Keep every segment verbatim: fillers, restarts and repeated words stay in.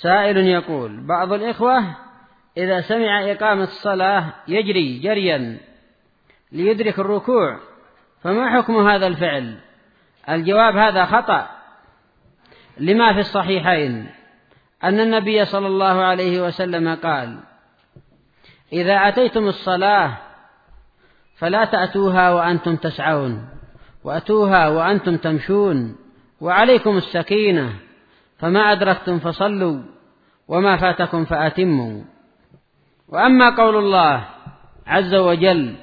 سائل يقول: بعض الإخوة إذا سمع إقامة الصلاة يجري جريا ليدرك الركوع، فما حكم هذا الفعل؟ الجواب: هذا خطأ، لما في الصحيحين أن النبي صلى الله عليه وسلم قال: إذا أتيتم الصلاة فلا تأتوها وأنتم تسعون، وأتوها وأنتم تمشون، وعليكم السكينة، فما أدركتم فصلوا وما فاتكم فأتموا. وأما قول الله عز وجل: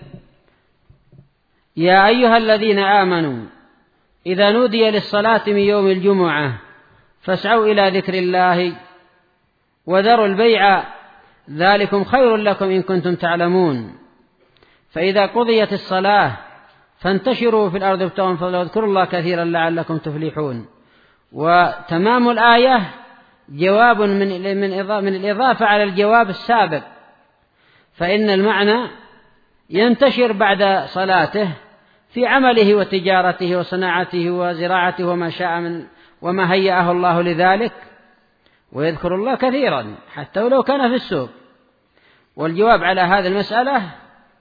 يا أيها الذين آمنوا إذا نودي للصلاة من يوم الجمعة فاسعوا إلى ذكر الله وذروا البيع ذلكم خير لكم إن كنتم تعلمون، فإذا قضيت الصلاة فانتشروا في الأرض وابتغوا من فضله واذكروا الله كثيرا لعلكم تفلحون. وتمام الآية جواب من من الإضافة على الجواب السابق، فإن المعنى ينتشر بعد صلاته في عمله وتجارته وصناعته وزراعته وما شاء من وما هيأه الله لذلك، ويذكر الله كثيرا حتى ولو كان في السوق. والجواب على هذه المسألة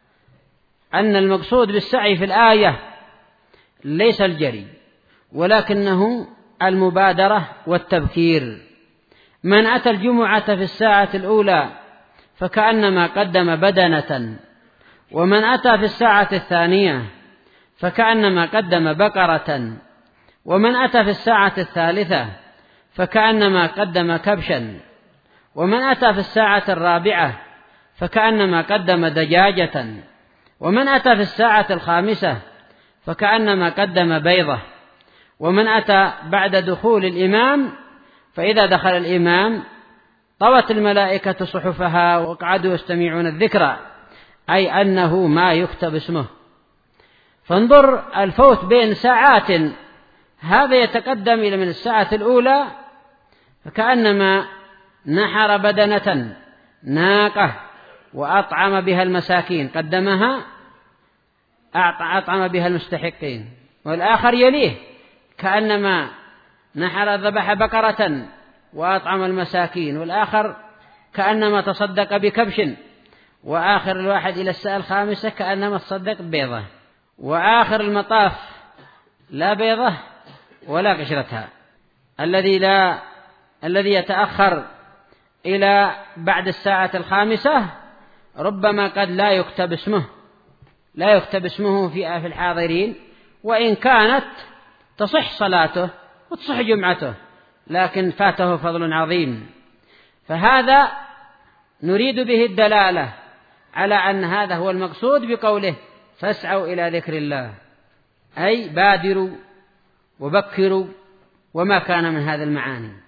أن المقصود بالسعي في الآية ليس الجري، ولكنه المبادرة والتبكير. من أتى الجمعة في الساعة الأولى فكأنما قدم بدنة، ومن أتى في الساعة الثانية فكأنما قدم بقرة، ومن أتى في الساعة الثالثة فكأنما قدم كبشا، ومن أتى في الساعة الرابعة فكأنما قدم دجاجة، ومن أتى في الساعة الخامسة فكأنما قدم بيضة، ومن أتى بعد دخول الإمام فإذا دخل الإمام طوت الملائكة صحفها وقعدوا يستمعون الذكر، أي أنه ما يكتب اسمه. فانظر الفوت بين ساعات، هذا يتقدم إلى من الساعة الأولى فكأنما نحر بدنة ناقة وأطعم بها المساكين، قدمها أطعم بها المستحقين، والآخر يليه كأنما نحر ذبح بقرة وأطعم المساكين، والآخر كأنما تصدق بكبش، وآخر الواحد إلى الساعة الخامسة كأنما تصدق بيضة، وآخر المطاف لا بيضة ولا قشرتها. الذي لا الذي يتأخر إلى بعد الساعة الخامسة ربما قد لا يكتب اسمه لا يكتب اسمه في الحاضرين، وإن كانت تصح صلاته وتصح جمعته، لكن فاته فضل عظيم. فهذا نريد به الدلالة على أن هذا هو المقصود بقوله فاسعوا إلى ذكر الله، أي بادروا وبكروا وما كان من هذا المعاني.